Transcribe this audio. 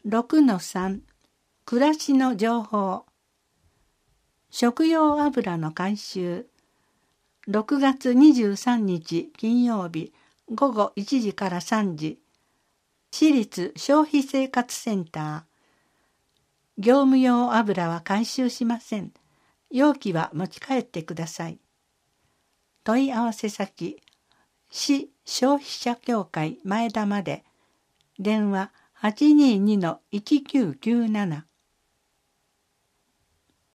6-3 暮らしの情報。食用油の監修。6月23日金曜日午後1時から3時。市立消費生活センター。業務用油は回収しません。容器は持ち帰ってください。問い合わせ先、市消費者協会前田まで。電話822-1997